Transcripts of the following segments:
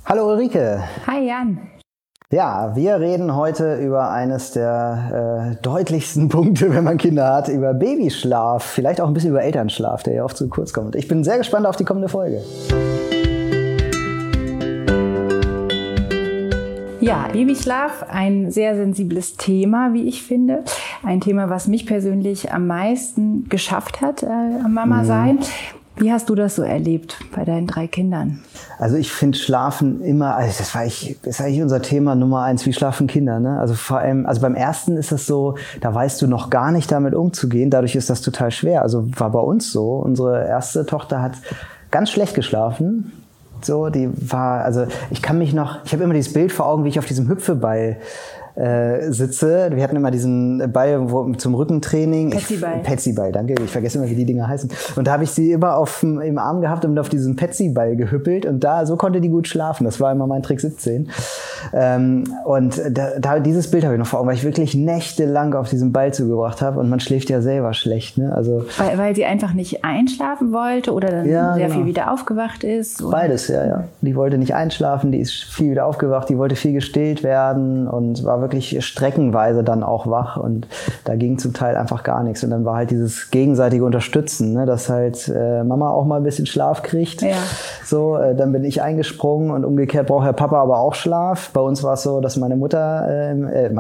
Hallo Ulrike. Hi Jan. Ja, wir reden heute über eines der deutlichsten Punkte, wenn man Kinder hat, über Babyschlaf, vielleicht auch ein bisschen über Elternschlaf, der ja oft zu kurz kommt. Ich bin sehr gespannt auf die kommende Folge. Ja, Babyschlaf, ein sehr sensibles Thema, wie ich finde. Ein Thema, was mich persönlich am meisten geschafft hat, am Mama sein. Wie hast du das so erlebt bei deinen 3 Kindern? Also ich finde Schlafen immer, also das ist eigentlich unser Thema Nummer 1, wie schlafen Kinder, ne? Also vor allem, also beim ersten ist es so, da weißt du noch gar nicht damit umzugehen, dadurch ist das total schwer. Also war bei uns so, unsere erste Tochter hat ganz schlecht geschlafen. So, die war, also ich habe immer dieses Bild vor Augen, wie ich auf diesem Hüpfeball sitze. Wir hatten immer diesen Ball zum Rückentraining. Petsyball. Petsyball, danke. Ich vergesse immer, wie die Dinger heißen. Und da habe ich sie immer im Arm gehabt und auf diesen Petsyball gehüppelt. Und so konnte die gut schlafen. Das war immer mein Trick 17. Und dieses Bild habe ich noch vor Augen, weil ich wirklich nächtelang auf diesen Ball zugebracht habe. Und man schläft ja selber schlecht. Ne? Also, weil sie einfach nicht einschlafen wollte oder dann sehr viel wieder aufgewacht ist? Oder? Beides, ja. Die wollte nicht einschlafen, die ist viel wieder aufgewacht, die wollte viel gestillt werden und war wirklich streckenweise dann auch wach und da ging zum Teil einfach gar nichts. Und dann war halt dieses gegenseitige Unterstützen, ne, dass halt Mama auch mal ein bisschen Schlaf kriegt. Ja. So, dann bin ich eingesprungen und umgekehrt braucht Herr Papa aber auch Schlaf. Bei uns war es so, dass meine Mutter,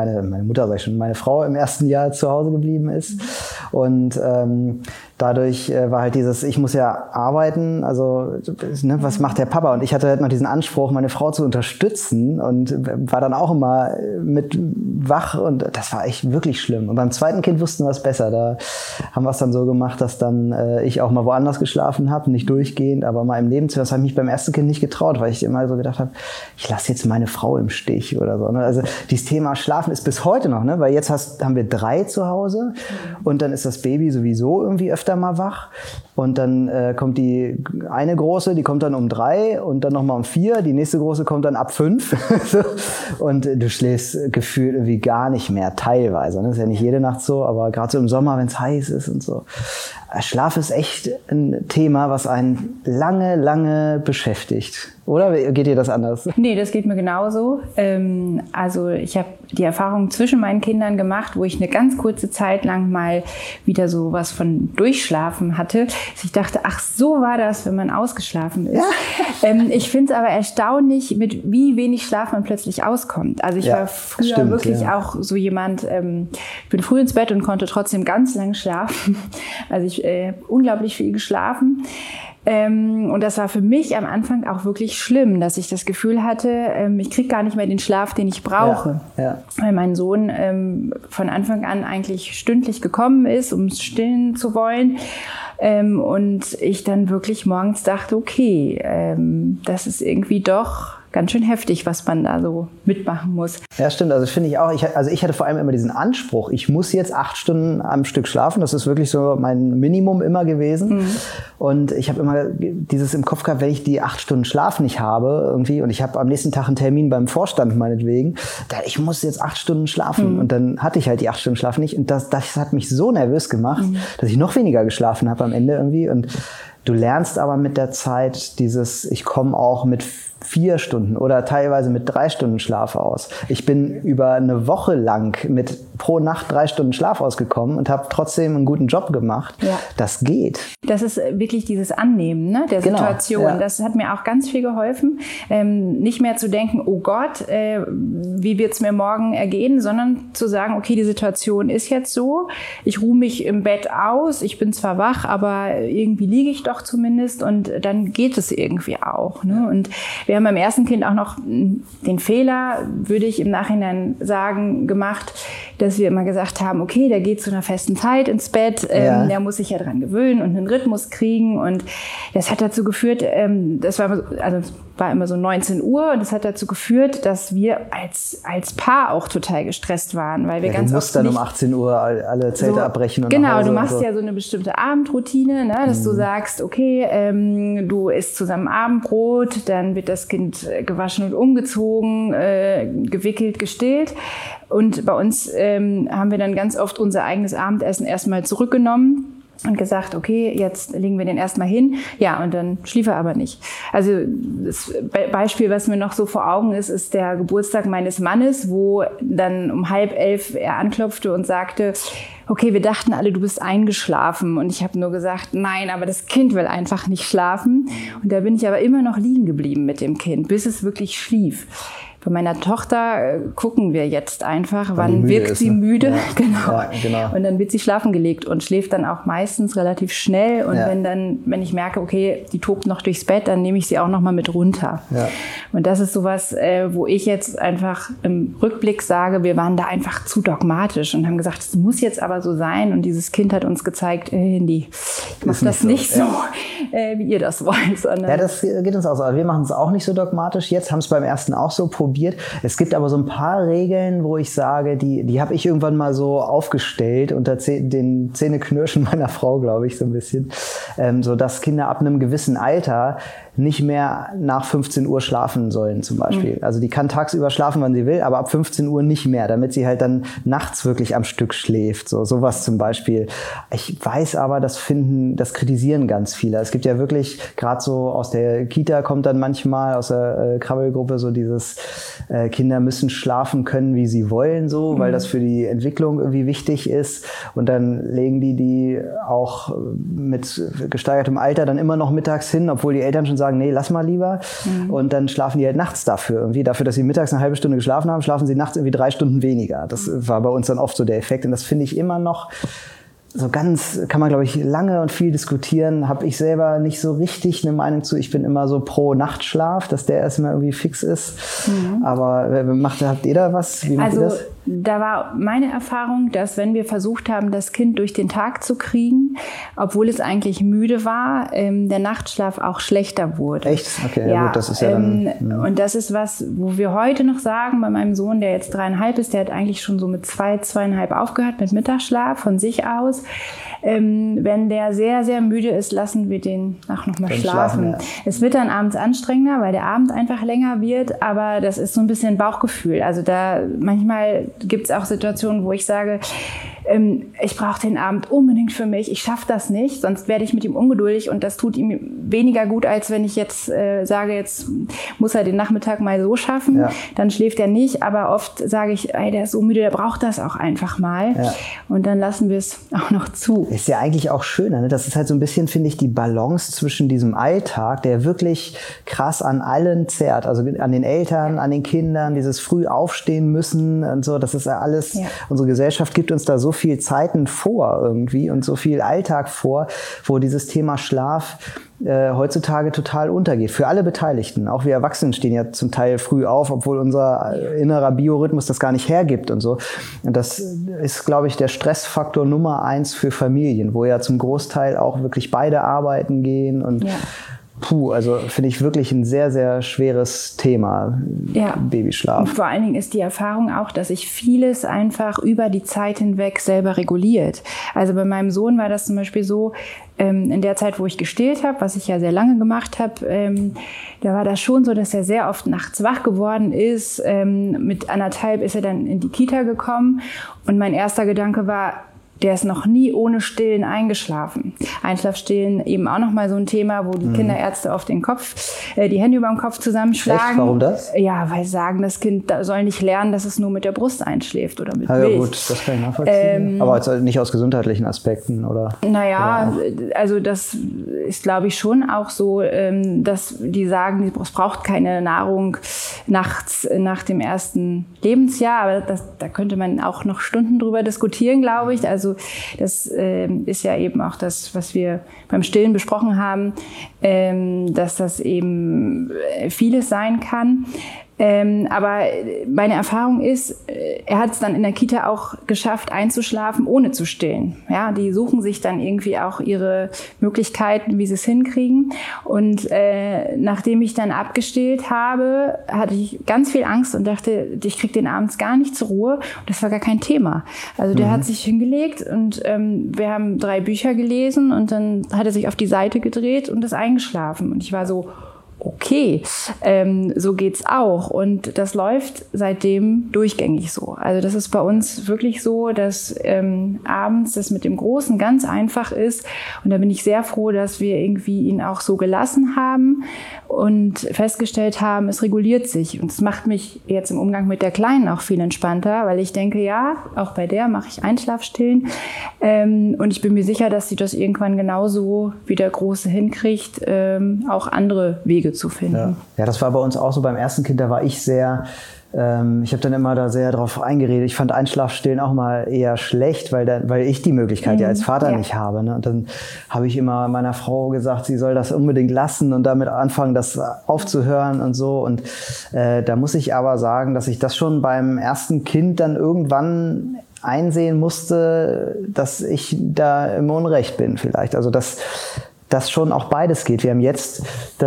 meine Frau im ersten Jahr zu Hause geblieben ist. Und dadurch war halt ich muss ja arbeiten, also ne, was macht der Papa? Und ich hatte halt noch diesen Anspruch, meine Frau zu unterstützen und war dann auch immer mit wach und das war echt wirklich schlimm. Und beim zweiten Kind wussten wir es besser. Da haben wir es dann so gemacht, dass dann ich auch mal woanders geschlafen habe, nicht durchgehend, aber mal im Nebenzimmer. Das habe ich mich beim ersten Kind nicht getraut, weil ich immer so gedacht habe, ich lasse jetzt meine Frau im Stich oder so. Ne? Also dieses Thema Schlafen ist bis heute noch, ne? Weil jetzt haben wir 3 zu Hause und dann ist das Baby sowieso irgendwie öfter mal wach und dann kommt die eine Große, die kommt dann um 3 und dann nochmal um 4, die nächste Große kommt dann ab 5 und du schläfst gefühlt irgendwie gar nicht mehr, teilweise. Das ist ja nicht jede Nacht so, aber gerade so im Sommer, wenn es heiß ist und so. Schlaf ist echt ein Thema, was einen lange, lange beschäftigt. Oder geht dir das anders? Nee, das geht mir genauso. Also ich habe die Erfahrung zwischen meinen Kindern gemacht, wo ich eine ganz kurze Zeit lang mal wieder so was von Durchschlafen hatte. Ich dachte, ach, so war das, wenn man ausgeschlafen ist. Ja. Ich finde es aber erstaunlich, mit wie wenig Schlaf man plötzlich auskommt. Also ich war früher wirklich auch so jemand, ich bin früh ins Bett und konnte trotzdem ganz lang schlafen. Also ich unglaublich viel geschlafen. Und das war für mich am Anfang auch wirklich schlimm, dass ich das Gefühl hatte, ich kriege gar nicht mehr den Schlaf, den ich brauche. Ja. Weil mein Sohn von Anfang an eigentlich stündlich gekommen ist, um stillen zu wollen. Und ich dann wirklich morgens dachte, okay, das ist irgendwie doch ganz schön heftig, was man da so mitmachen muss. Ja, stimmt. Also finde ich auch. Ich hatte vor allem immer diesen Anspruch, ich muss jetzt 8 Stunden am Stück schlafen. Das ist wirklich so mein Minimum immer gewesen. Und ich habe immer dieses im Kopf gehabt, wenn ich die 8 Stunden Schlaf nicht habe irgendwie und ich habe am nächsten Tag einen Termin beim Vorstand meinetwegen, ich muss jetzt 8 Stunden schlafen. Und dann hatte ich halt die 8 Stunden Schlaf nicht. Und das hat mich so nervös gemacht, dass ich noch weniger geschlafen habe am Ende irgendwie. Und du lernst aber mit der Zeit ich komme auch mit 4 Stunden oder teilweise mit 3 Stunden Schlaf aus. Ich bin über eine Woche lang mit pro Nacht 3 Stunden Schlaf ausgekommen und habe trotzdem einen guten Job gemacht. Ja. Das geht. Das ist wirklich dieses Annehmen, ne, der Situation. Ja. Das hat mir auch ganz viel geholfen. Nicht mehr zu denken, oh Gott, wie wird es mir morgen ergehen, sondern zu sagen, okay, die Situation ist jetzt so. Ich ruhe mich im Bett aus. Ich bin zwar wach, aber irgendwie liege ich doch zumindest und dann geht es irgendwie auch. Ne? Und wir haben beim ersten Kind auch noch den Fehler, würde ich im Nachhinein sagen, gemacht, dass wir immer gesagt haben, okay, der geht zu einer festen Zeit ins Bett, der muss sich ja dran gewöhnen und einen Rhythmus kriegen. Und das hat dazu geführt, es war immer so 19 Uhr und das hat dazu geführt, dass wir als Paar auch total gestresst waren, weil wir ganz oft musst dann um 18 Uhr alle Zelte abbrechen und genau, du machst ja so eine bestimmte Abendroutine, ne, dass du sagst, okay, du isst zusammen Abendbrot, dann wird das Kind gewaschen und umgezogen, gewickelt, gestillt. Und bei uns haben wir dann ganz oft unser eigenes Abendessen erstmal zurückgenommen und gesagt, okay, jetzt legen wir den erstmal hin. Ja, und dann schlief er aber nicht. Also das Beispiel, was mir noch so vor Augen ist, ist der Geburtstag meines Mannes, wo dann um 10:30 er anklopfte und sagte, okay, wir dachten alle, du bist eingeschlafen. Und ich habe nur gesagt, nein, aber das Kind will einfach nicht schlafen. Und da bin ich aber immer noch liegen geblieben mit dem Kind, bis es wirklich schlief. Bei meiner Tochter gucken wir jetzt einfach, wann wirkt sie müde. Ja. Genau. Ja, genau. Und dann wird sie schlafen gelegt und schläft dann auch meistens relativ schnell. Und wenn ich merke, okay, die tobt noch durchs Bett, dann nehme ich sie auch noch mal mit runter. Ja. Und das ist sowas, wo ich jetzt einfach im Rückblick sage, wir waren da einfach zu dogmatisch und haben gesagt, es muss jetzt aber so sein. Und dieses Kind hat uns gezeigt, Hindi, ich mache das nicht so, wie ihr das wollt. Sondern das geht uns auch so. Wir machen es auch nicht so dogmatisch. Jetzt haben es beim ersten auch so probiert. Es gibt aber so ein paar Regeln, wo ich sage, die habe ich irgendwann mal so aufgestellt unter den Zähneknirschen meiner Frau, glaube ich, so ein bisschen, so dass Kinder ab einem gewissen Alter nicht mehr nach 15 Uhr schlafen sollen zum Beispiel. Also die kann tagsüber schlafen, wann sie will, aber ab 15 Uhr nicht mehr, damit sie halt dann nachts wirklich am Stück schläft. Sowas zum Beispiel. Ich weiß aber, das kritisieren ganz viele. Es gibt ja wirklich, gerade so aus der Kita kommt dann manchmal, aus der Krabbelgruppe so dieses Kinder müssen schlafen können, wie sie wollen, so, weil das für die Entwicklung irgendwie wichtig ist. Und dann legen die auch mit gesteigertem Alter dann immer noch mittags hin, obwohl die Eltern schon sagen, nee, lass mal lieber. Und dann schlafen die halt nachts dafür, dass sie mittags eine halbe Stunde geschlafen haben, schlafen sie nachts irgendwie 3 Stunden weniger. Das war bei uns dann oft so der Effekt. Und das finde ich immer noch so ganz, kann man glaube ich lange und viel diskutieren, habe ich selber nicht so richtig eine Meinung zu. Ich bin immer so pro Nachtschlaf, dass der erstmal irgendwie fix ist. Aber habt ihr da was? Wie macht ihr das? Da war meine Erfahrung, dass wenn wir versucht haben, das Kind durch den Tag zu kriegen, obwohl es eigentlich müde war, der Nachtschlaf auch schlechter wurde. Echt? Okay, ja gut, das ist ja dann... Und das ist was, wo wir heute noch sagen, bei meinem Sohn, der jetzt 3,5 ist, der hat eigentlich schon so mit 2,5 aufgehört mit Mittagsschlaf von sich aus. Wenn der sehr, sehr müde ist, lassen wir den auch noch mal schlafen. Ja. Es wird dann abends anstrengender, weil der Abend einfach länger wird, aber das ist so ein bisschen Bauchgefühl. Also da manchmal gibt es auch Situationen, wo ich sage, ich brauche den Abend unbedingt für mich, ich schaffe das nicht, sonst werde ich mit ihm ungeduldig und das tut ihm weniger gut, als wenn ich jetzt sage, jetzt muss er den Nachmittag mal so schaffen, dann schläft er nicht, aber oft sage ich, ey, der ist so müde, der braucht das auch einfach mal und dann lassen wir es auch noch zu. Ist ja eigentlich auch schöner, ne? Das ist halt so ein bisschen, finde ich, die Balance zwischen diesem Alltag, der wirklich krass an allen zerrt, also an den Eltern, an den Kindern, dieses früh aufstehen müssen und so, das ist ja alles, unsere Gesellschaft gibt uns da so viel Zeiten vor irgendwie und so viel Alltag vor, wo dieses Thema Schlaf heutzutage total untergeht. Für alle Beteiligten. Auch wir Erwachsenen stehen ja zum Teil früh auf, obwohl unser innerer Biorhythmus das gar nicht hergibt und so. Und das ist, glaube ich, der Stressfaktor Nummer 1 für Familien, wo ja zum Großteil auch wirklich beide arbeiten gehen und also finde ich wirklich ein sehr, sehr schweres Thema, Babyschlaf. Und vor allen Dingen ist die Erfahrung auch, dass sich vieles einfach über die Zeit hinweg selber reguliert. Also bei meinem Sohn war das zum Beispiel so, in der Zeit, wo ich gestillt habe, was ich ja sehr lange gemacht habe, da war das schon so, dass er sehr oft nachts wach geworden ist. Mit 1,5 ist er dann in die Kita gekommen und mein erster Gedanke war, der ist noch nie ohne Stillen eingeschlafen. Einschlafstillen eben auch noch mal so ein Thema, wo die Kinderärzte auf den Kopf, die Hände über dem Kopf zusammenschlagen. Echt? Warum das? Ja, weil sie sagen, das Kind soll nicht lernen, dass es nur mit der Brust einschläft oder mit Milch. Ja gut, das kann ich nachvollziehen. Aber also nicht aus gesundheitlichen Aspekten, oder? Naja, also das ist, glaube ich, schon auch so, dass die sagen, es braucht keine Nahrung nachts nach dem ersten Lebensjahr. Aber da könnte man auch noch Stunden drüber diskutieren, glaube ich. Also das ist ja eben auch das, was wir beim Stillen besprochen haben, dass das eben vieles sein kann. Aber meine Erfahrung ist, er hat es dann in der Kita auch geschafft, einzuschlafen, ohne zu stillen. Ja, die suchen sich dann irgendwie auch ihre Möglichkeiten, wie sie es hinkriegen. Und nachdem ich dann abgestillt habe, hatte ich ganz viel Angst und dachte, ich kriege den abends gar nicht zur Ruhe. Und das war gar kein Thema. Also der hat sich hingelegt und wir haben 3 Bücher gelesen und dann hat er sich auf die Seite gedreht und ist eingeschlafen. Und ich war so, okay, so geht's auch. Und das läuft seitdem durchgängig so. Also das ist bei uns wirklich so, dass abends das mit dem Großen ganz einfach ist. Und da bin ich sehr froh, dass wir irgendwie ihn auch so gelassen haben und festgestellt haben, es reguliert sich. Und es macht mich jetzt im Umgang mit der Kleinen auch viel entspannter, weil ich denke, ja, auch bei der mache ich Einschlafstillen. Und ich bin mir sicher, dass sie das irgendwann genauso wie der Große hinkriegt, auch andere Wege zu finden. Ja, das war bei uns auch so. Beim ersten Kind, da war ich sehr, ich habe dann immer da sehr drauf eingeredet. Ich fand Einschlafstillen auch mal eher schlecht, weil ich die Möglichkeit ja als Vater nicht habe. Ne? Und dann habe ich immer meiner Frau gesagt, sie soll das unbedingt lassen und damit anfangen, das aufzuhören und so. Und da muss ich aber sagen, dass ich das schon beim ersten Kind dann irgendwann einsehen musste, dass ich da im Unrecht bin vielleicht. Also dass schon auch beides geht. Wir haben jetzt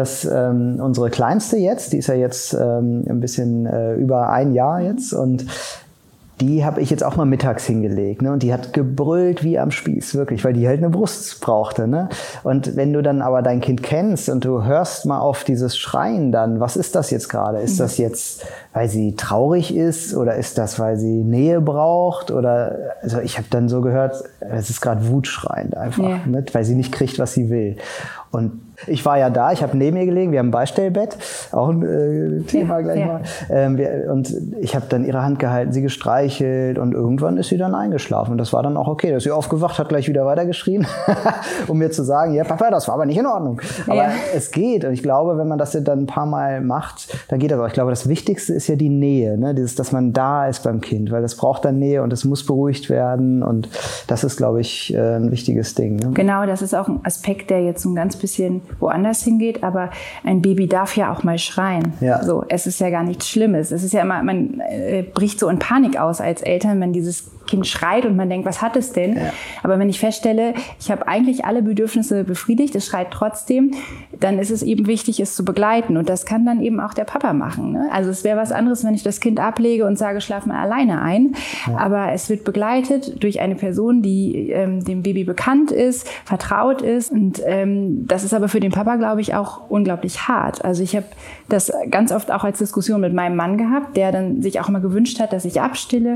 unsere Kleinste jetzt, die ist ja jetzt ein bisschen über ein Jahr jetzt und die habe ich jetzt auch mal mittags hingelegt, ne? Und die hat gebrüllt wie am Spieß, wirklich, weil die halt eine Brust brauchte, ne? Und wenn du dann aber dein Kind kennst und du hörst mal auf dieses Schreien dann, was ist das jetzt gerade? Ist das jetzt, weil sie traurig ist oder ist das, weil sie Nähe braucht? Oder also ich habe dann so gehört, es ist gerade wutschreiend einfach, ne? Weil sie nicht kriegt, was sie will. Und ich war ja da, ich habe neben ihr gelegen, wir haben ein Beistellbett, auch ein Thema gleich mal. Und ich habe dann ihre Hand gehalten, sie gestreichelt und irgendwann ist sie dann eingeschlafen. Und das war dann auch okay. Da ist sie aufgewacht, hat gleich wieder weitergeschrien, um mir zu sagen, ja Papa, das war aber nicht in Ordnung. Aber es geht. Und ich glaube, wenn man das dann ein paar Mal macht, dann geht das auch. Ich glaube, das Wichtigste ist ja die Nähe, ne? Dass man da ist beim Kind, weil das braucht dann Nähe und es muss beruhigt werden. Und das ist, glaube ich, ein wichtiges Ding. Ne? Genau, das ist auch ein Aspekt, der jetzt so ein ganz bisschen woanders hingeht, aber ein Baby darf ja auch mal schreien. Ja. So, es ist ja gar nichts Schlimmes. Es ist ja immer, man bricht so in Panik aus als Eltern, wenn dieses Kind schreit und man denkt, was hat es denn? Ja. Aber wenn ich feststelle, ich habe eigentlich alle Bedürfnisse befriedigt, es schreit trotzdem, dann ist es eben wichtig, es zu begleiten. Und das kann dann eben auch der Papa machen. Ne? Also es wäre was anderes, wenn ich das Kind ablege und sage, schlaf mal alleine ein. Ja. Aber es wird begleitet durch eine Person, die dem Baby bekannt ist, vertraut ist. Und das ist aber für den Papa, glaube ich, auch unglaublich hart. Also ich habe das ganz oft auch als Diskussion mit meinem Mann gehabt, der dann sich auch mal gewünscht hat, dass ich abstille.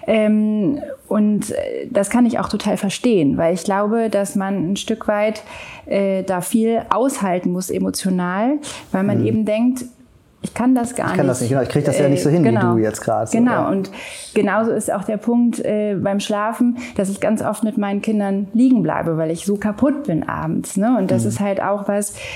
Und das kann ich auch total verstehen, weil ich glaube, dass man ein Stück weit da viel aushalten muss emotional, weil man eben denkt, ich kann das gar nicht. Ich kann das nicht, genau. Ich kriege das ja nicht so hin, genau, wie du jetzt gerade. Genau, ja. Und genauso ist auch der Punkt beim Schlafen, dass ich ganz oft mit meinen Kindern liegen bleibe, weil ich so kaputt bin abends. Ne? Und das ist halt auch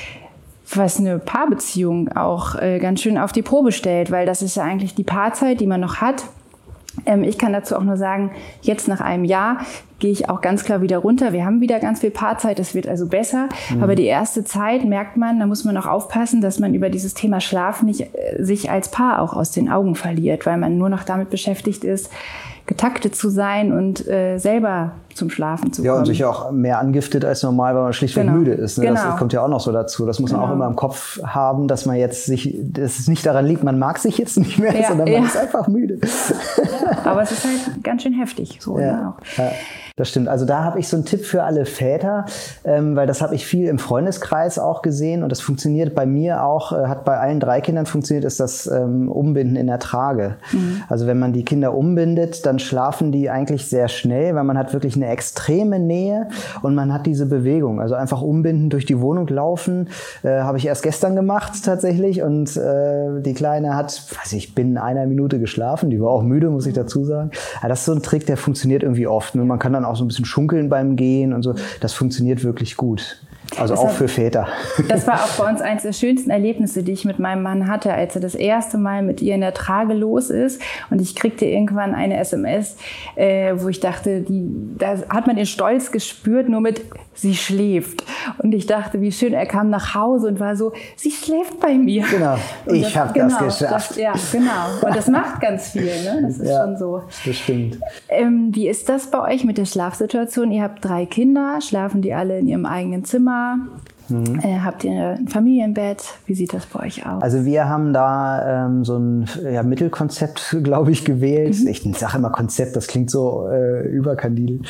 was eine Paarbeziehung auch ganz schön auf die Probe stellt, weil das ist ja eigentlich die Paarzeit, die man noch hat. Ich kann dazu auch nur sagen, jetzt nach einem Jahr gehe ich auch ganz klar wieder runter. Wir haben wieder ganz viel Paarzeit, das wird also besser. Aber die erste Zeit merkt man, da muss man auch aufpassen, dass man über dieses Thema Schlaf nicht sich als Paar auch aus den Augen verliert, weil man nur noch damit beschäftigt ist, getaktet zu sein und selber zum Schlafen zu kommen. Ja, und sich auch mehr angiftet als normal, weil man schlichtweg müde ist. Ne? Genau. Das kommt ja auch noch so dazu. Das muss man auch immer im Kopf haben, dass man jetzt dass es nicht daran liegt, man mag sich jetzt nicht mehr, sondern man ist einfach müde. Ja, aber es ist halt ganz schön heftig. So, ne? Auch. Ja. Das stimmt. Also da habe ich so einen Tipp für alle Väter, weil das habe ich viel im Freundeskreis auch gesehen und das funktioniert bei mir auch, hat bei allen 3 Kindern funktioniert, ist das Umbinden in der Trage. Also wenn man die Kinder umbindet, dann schlafen die eigentlich sehr schnell, weil man hat wirklich eine extreme Nähe und man hat diese Bewegung. Also einfach umbinden, durch die Wohnung laufen, habe ich erst gestern gemacht tatsächlich und die Kleine hat, binnen einer Minute geschlafen, die war auch müde, muss ich dazu sagen. Aber das ist so ein Trick, der funktioniert irgendwie oft. Und man kann dann auch so ein bisschen schunkeln beim Gehen und so. Das funktioniert wirklich gut. Also auch für Väter. Das war auch bei uns eines der schönsten Erlebnisse, die ich mit meinem Mann hatte, als er das erste Mal mit ihr in der Trage los ist. Und ich kriegte irgendwann eine SMS, wo ich dachte, da hat man den Stolz gespürt, nur mit, sie schläft. Und ich dachte, wie schön, er kam nach Hause und war so, sie schläft bei mir. Genau, ich habe das geschafft. Ja, genau. Und das macht ganz viel, ne? Das ist schon so. Das stimmt. Wie ist das bei euch mit der Schlafsituation? Ihr habt 3 Kinder, schlafen die alle in ihrem eigenen Zimmer? Habt ihr ein Familienbett? Wie sieht das bei euch aus? Also wir haben da so ein Mittelkonzept, glaube ich, gewählt. Ich sage immer Konzept, das klingt so überkandidel.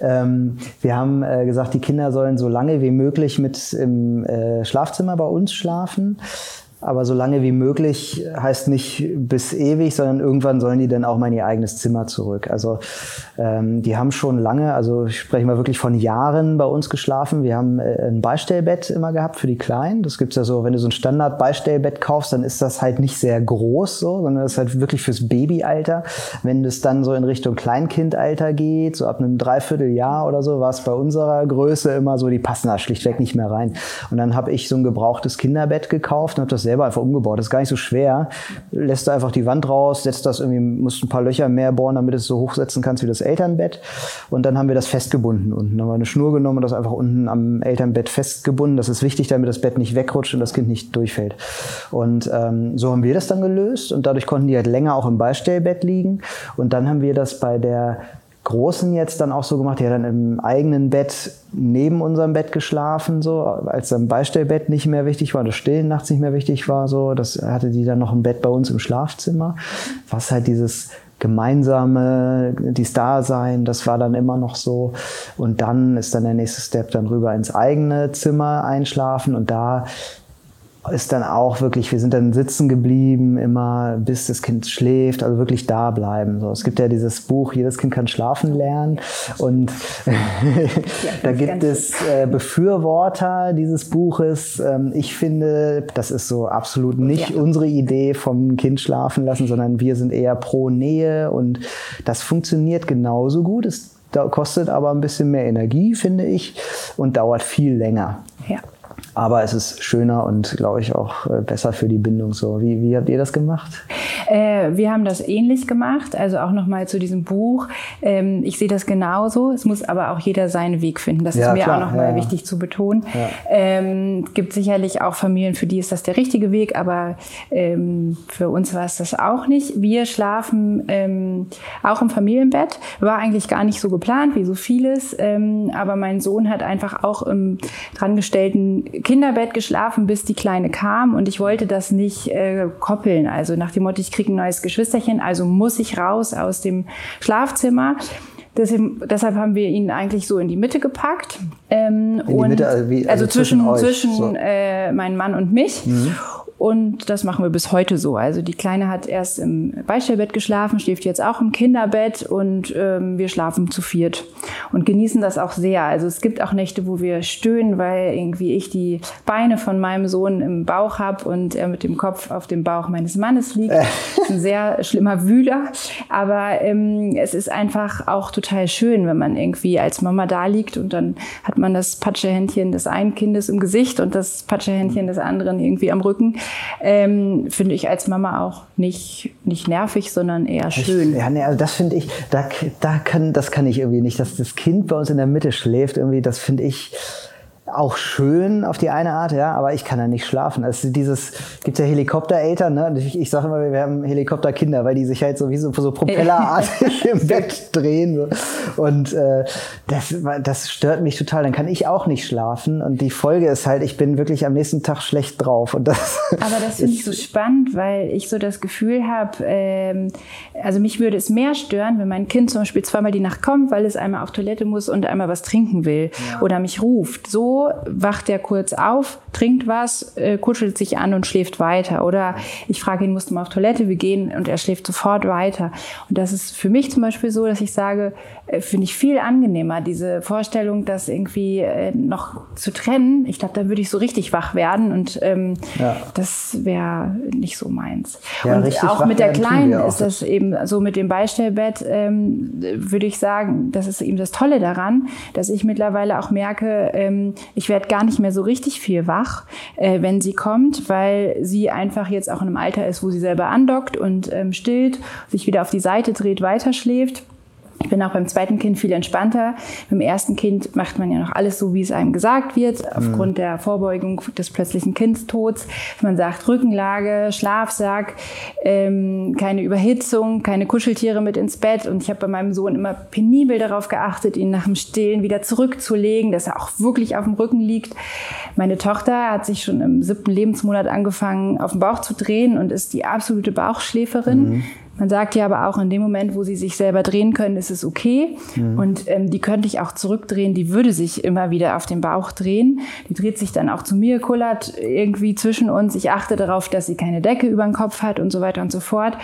Wir haben gesagt, die Kinder sollen so lange wie möglich mit im Schlafzimmer bei uns schlafen. Aber so lange wie möglich heißt nicht bis ewig, sondern irgendwann sollen die dann auch mal in ihr eigenes Zimmer zurück. Also die haben schon lange, also ich spreche mal wirklich von Jahren bei uns geschlafen. Wir haben ein Beistellbett immer gehabt für die Kleinen. Das gibt's ja so, wenn du so ein Standard-Beistellbett kaufst, dann ist das halt nicht sehr groß, so, sondern das ist halt wirklich fürs Babyalter. Wenn es dann so in Richtung Kleinkindalter geht, so ab einem Dreivierteljahr oder so, war es bei unserer Größe immer so, die passen da schlichtweg nicht mehr rein. Und dann habe ich so ein gebrauchtes Kinderbett gekauft und habe das selber einfach umgebaut. Das ist gar nicht so schwer. Lässt du einfach die Wand raus, setzt das irgendwie, musst ein paar Löcher mehr bohren, damit du es so hochsetzen kannst wie das Elternbett. Und dann haben wir das festgebunden unten. Dann haben wir eine Schnur genommen und das einfach unten am Elternbett festgebunden. Das ist wichtig, damit das Bett nicht wegrutscht und das Kind nicht durchfällt. Und so haben wir das dann gelöst und dadurch konnten die halt länger auch im Beistellbett liegen. Und dann haben wir das bei der Großen jetzt dann auch so gemacht, die hat dann im eigenen Bett neben unserem Bett geschlafen, so, als dann Beistellbett nicht mehr wichtig war, das Stillen nachts nicht mehr wichtig war, so, das hatte die dann noch ein Bett bei uns im Schlafzimmer, was halt dieses gemeinsame, dieses Dasein, das war dann immer noch so. Und dann ist dann der nächste Step dann rüber ins eigene Zimmer einschlafen und da ist dann auch wirklich, wir sind dann sitzen geblieben, immer bis das Kind schläft, also wirklich da bleiben. So, es gibt ja dieses Buch, jedes Kind kann schlafen lernen und da gibt es Befürworter dieses Buches. Ich finde, das ist so absolut nicht unsere Idee vom Kind schlafen lassen, sondern wir sind eher pro Nähe und das funktioniert genauso gut. Es kostet aber ein bisschen mehr Energie, finde ich, und dauert viel länger. Ja. Aber es ist schöner und, glaube ich, auch besser für die Bindung. So, wie habt ihr das gemacht? Wir haben das ähnlich gemacht, also auch nochmal zu diesem Buch. Ich sehe das genauso. Es muss aber auch jeder seinen Weg finden. Das ist mir klar, auch nochmal wichtig zu betonen. Ja. Gibt sicherlich auch Familien, für die ist das der richtige Weg, aber für uns war es das auch nicht. Wir schlafen auch im Familienbett. War eigentlich gar nicht so geplant wie so vieles, aber mein Sohn hat einfach auch im dran gestellten Kinderbett geschlafen, bis die Kleine kam und ich wollte das nicht koppeln. Also nach dem Motto, ich kriege ein neues Geschwisterchen, also muss ich raus aus dem Schlafzimmer. Deshalb haben wir ihn eigentlich so in die Mitte gepackt. In die Mitte, also zwischen so. Meinen Mann und mich. Mhm. Und das machen wir bis heute so. Also die Kleine hat erst im Beistellbett geschlafen, schläft jetzt auch im Kinderbett und wir schlafen zu viert und genießen das auch sehr. Also es gibt auch Nächte, wo wir stöhnen, weil irgendwie ich die Beine von meinem Sohn im Bauch habe und er mit dem Kopf auf dem Bauch meines Mannes liegt. Das ist ein sehr schlimmer Wühler. Aber es ist einfach auch total schön, wenn man irgendwie als Mama da liegt und dann hat man das Patschehändchen des einen Kindes im Gesicht und das Patschehändchen des anderen irgendwie am Rücken. Finde ich als Mama auch nicht nervig, sondern eher schön. Also das finde ich, das kann ich irgendwie nicht, dass das Kind bei uns in der Mitte schläft, irgendwie, das finde ich auch schön auf die eine Art, ja, aber ich kann da nicht schlafen. Also gibt's ja Helikoptereltern, ne? Ich sage immer, wir haben Helikopterkinder, weil die sich halt so wie so propellerartig im Bett drehen. So. Und das stört mich total. Dann kann ich auch nicht schlafen. Und die Folge ist halt, ich bin wirklich am nächsten Tag schlecht drauf. Und aber das finde ich so spannend, weil ich so das Gefühl habe, also mich würde es mehr stören, wenn mein Kind zum Beispiel zweimal die Nacht kommt, weil es einmal auf Toilette muss und einmal was trinken will oder mich ruft. So wacht er kurz auf, trinkt was, kuschelt sich an und schläft weiter. Oder ich frage ihn, musst du mal auf Toilette? Wir gehen und er schläft sofort weiter. Und das ist für mich zum Beispiel so, dass ich sage, finde ich viel angenehmer, diese Vorstellung, das irgendwie noch zu trennen. Ich glaube, da würde ich so richtig wach werden und das wäre nicht so meins. Ja, und auch mit der Kleinen ist das eben so mit dem Beistellbett, würde ich sagen, das ist eben das Tolle daran, dass ich mittlerweile auch merke, ich werde gar nicht mehr so richtig viel wach, wenn sie kommt, weil sie einfach jetzt auch in einem Alter ist, wo sie selber andockt und stillt, sich wieder auf die Seite dreht, weiterschläft. Ich bin auch beim zweiten Kind viel entspannter. Beim ersten Kind macht man ja noch alles so, wie es einem gesagt wird, aufgrund der Vorbeugung des plötzlichen Kindstods. Man sagt Rückenlage, Schlafsack, keine Überhitzung, keine Kuscheltiere mit ins Bett. Und ich habe bei meinem Sohn immer penibel darauf geachtet, ihn nach dem Stillen wieder zurückzulegen, dass er auch wirklich auf dem Rücken liegt. Meine Tochter hat sich schon im 7. Lebensmonat angefangen, auf den Bauch zu drehen und ist die absolute Bauchschläferin. Man sagt ja aber auch, in dem Moment, wo sie sich selber drehen können, ist es okay. Und die könnte ich auch zurückdrehen. Die würde sich immer wieder auf den Bauch drehen. Die dreht sich dann auch zu mir, kullert irgendwie zwischen uns. Ich achte darauf, dass sie keine Decke über den Kopf hat und so weiter und so fort.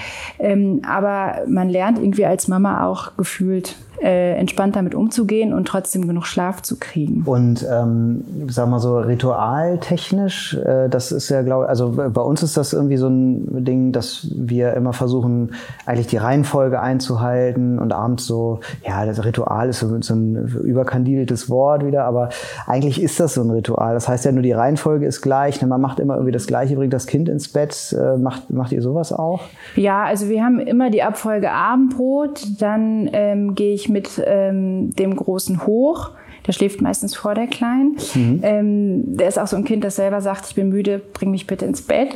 Aber man lernt irgendwie als Mama auch gefühlt entspannt damit umzugehen und trotzdem genug Schlaf zu kriegen. Und sag mal so ritualtechnisch, das ist ja, glaube ich, also bei uns ist das irgendwie so ein Ding, dass wir immer versuchen, eigentlich die Reihenfolge einzuhalten und abends so, ja, das Ritual ist so ein überkandideltes Wort wieder, aber eigentlich ist das so ein Ritual. Das heißt ja nur, die Reihenfolge ist gleich, man macht immer irgendwie das Gleiche, bringt das Kind ins Bett. Macht ihr sowas auch? Ja, also wir haben immer die Abfolge Abendbrot, dann gehe ich mit dem Großen hoch. Der schläft meistens vor der Kleinen. Der ist auch so ein Kind, das selber sagt, ich bin müde, bring mich bitte ins Bett.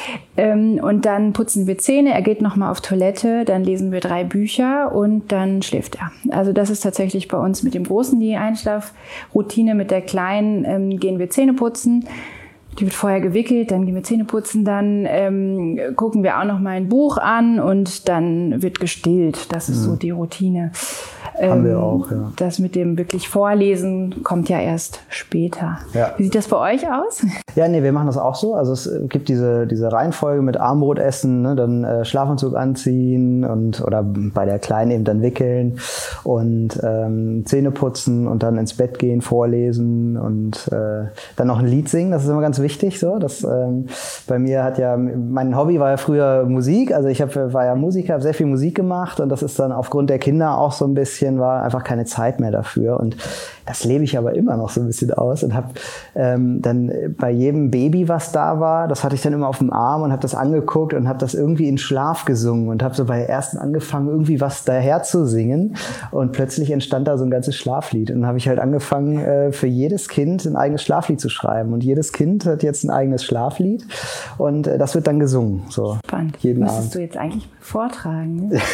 Und dann putzen wir Zähne, er geht nochmal auf Toilette, dann lesen wir 3 Bücher und dann schläft er. Also das ist tatsächlich bei uns mit dem Großen die Einschlafroutine. Mit der Kleinen gehen wir Zähne putzen. Die wird vorher gewickelt, dann gehen wir Zähne putzen, dann gucken wir auch noch mal ein Buch an und dann wird gestillt. Das ist so die Routine. Haben wir auch, ja. Das mit dem wirklich Vorlesen kommt ja erst später. Ja. Wie sieht das bei euch aus? Ja, nee, wir machen das auch so. Also es gibt diese Reihenfolge mit Abendbrot essen, ne, dann Schlafanzug anziehen oder bei der Kleinen eben dann wickeln und Zähne putzen und dann ins Bett gehen, vorlesen und dann noch ein Lied singen. Das ist immer ganz wichtig. So. Bei mir mein Hobby war ja früher Musik. Also ich war ja Musiker, habe sehr viel Musik gemacht und das ist dann aufgrund der Kinder auch so ein bisschen, war einfach keine Zeit mehr dafür und das lebe ich aber immer noch so ein bisschen aus und habe dann bei jedem Baby, was da war, das hatte ich dann immer auf dem Arm und habe das angeguckt und habe das irgendwie in Schlaf gesungen und habe so bei der ersten angefangen, irgendwie was daher zu singen und plötzlich entstand da so ein ganzes Schlaflied und dann habe ich halt angefangen, für jedes Kind ein eigenes Schlaflied zu schreiben und jedes Kind hat jetzt ein eigenes Schlaflied und das wird dann gesungen. So, spannend. Müsstest du jetzt eigentlich vortragen? Ne?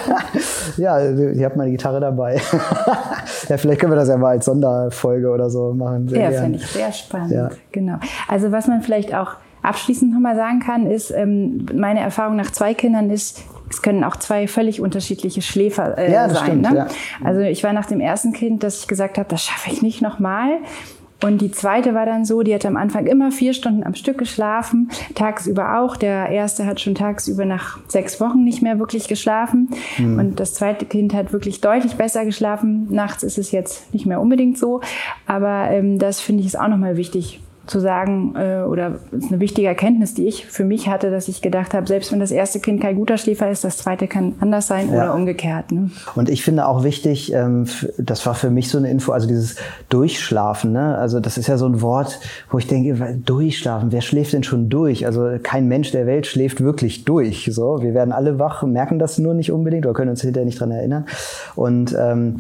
Ja, ich habe meine Gitarre dabei. Ja, vielleicht können wir das ja mal als Sonderfolge oder so machen. Ja, finde ich sehr spannend. Ja. Genau. Also was man vielleicht auch abschließend nochmal sagen kann, ist, meine Erfahrung nach 2 Kindern ist, es können auch 2 völlig unterschiedliche Schläfer sein. Stimmt, ne? Ja. Also ich war nach dem ersten Kind, dass ich gesagt habe, das schaffe ich nicht nochmal. Und die zweite war dann so, die hat am Anfang immer 4 Stunden am Stück geschlafen, tagsüber auch. Der erste hat schon tagsüber nach 6 Wochen nicht mehr wirklich geschlafen. Und das zweite Kind hat wirklich deutlich besser geschlafen. Nachts ist es jetzt nicht mehr unbedingt so. Aber das finde ich ist auch nochmal wichtig zu sagen, oder ist eine wichtige Erkenntnis, die ich für mich hatte, dass ich gedacht habe, selbst wenn das erste Kind kein guter Schläfer ist, das zweite kann anders sein oder umgekehrt. Ne? Und ich finde auch wichtig, das war für mich so eine Info, also dieses Durchschlafen, ne? Also das ist ja so ein Wort, wo ich denke, durchschlafen, wer schläft denn schon durch? Also kein Mensch der Welt schläft wirklich durch. So, wir werden alle wach, merken das nur nicht unbedingt oder können uns hinterher nicht dran erinnern. Und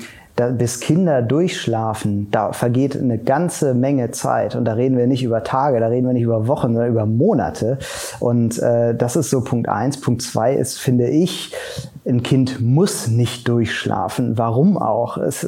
bis Kinder durchschlafen, da vergeht eine ganze Menge Zeit. Und da reden wir nicht über Tage, da reden wir nicht über Wochen, sondern über Monate. Und das ist so Punkt 1. Punkt 2 ist, finde ich, ein Kind muss nicht durchschlafen. Warum auch? Das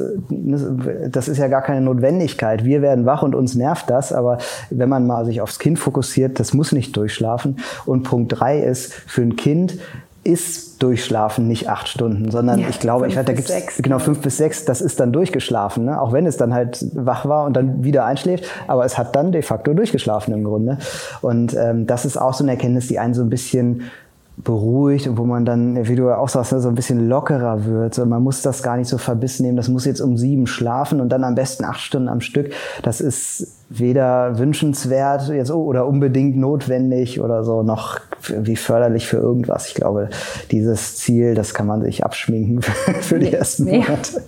ist ja gar keine Notwendigkeit. Wir werden wach und uns nervt das. Aber wenn man mal sich aufs Kind fokussiert, das muss nicht durchschlafen. Und Punkt 3 ist, für ein Kind ist Durchschlafen nicht 8 Stunden, sondern ich glaube, da gibt es 5 bis 6, das ist dann durchgeschlafen, ne? Auch wenn es dann halt wach war und dann wieder einschläft, aber es hat dann de facto durchgeschlafen im Grunde. Und das ist auch so eine Erkenntnis, die einen so ein bisschen beruhigt und wo man dann, wie du ja auch sagst, so ein bisschen lockerer wird. So, man muss das gar nicht so verbissen nehmen, das muss jetzt um 7 schlafen und dann am besten 8 Stunden am Stück. Das ist weder wünschenswert jetzt oder unbedingt notwendig oder so, noch wie förderlich für irgendwas. Ich glaube, dieses Ziel, das kann man sich abschminken für die ersten Monate.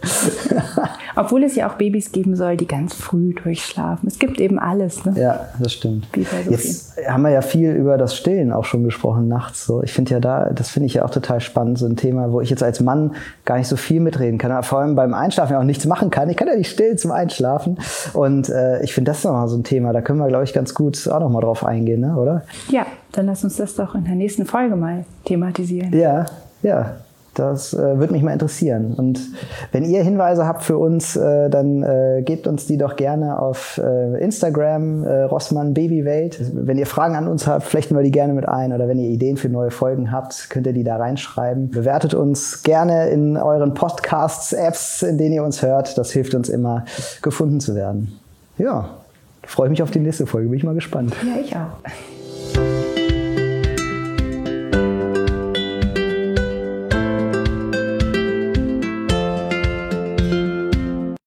Obwohl es ja auch Babys geben soll, die ganz früh durchschlafen. Es gibt eben alles. Ne? Ja, das stimmt. Jetzt haben wir ja viel über das Stillen auch schon gesprochen nachts. So. Das finde ich ja auch total spannend, so ein Thema, wo ich jetzt als Mann gar nicht so viel mitreden kann. Vor allem beim Einschlafen ja auch nichts machen kann. Ich kann ja nicht stillen zum Einschlafen. Und ich finde das nochmal so ein Thema. Da können wir, glaube ich, ganz gut auch nochmal drauf eingehen, ne? Oder? Ja, dann lass uns das doch in der nächsten Folge mal thematisieren. Ja. Das würde mich mal interessieren. Und wenn ihr Hinweise habt für uns, dann gebt uns die doch gerne auf Instagram, Rossmann Babywelt. Wenn ihr Fragen an uns habt, flechten wir die gerne mit ein. Oder wenn ihr Ideen für neue Folgen habt, könnt ihr die da reinschreiben. Bewertet uns gerne in euren Podcasts, Apps, in denen ihr uns hört. Das hilft uns immer, gefunden zu werden. Ja, freue mich auf die nächste Folge. Bin ich mal gespannt. Ja, ich auch.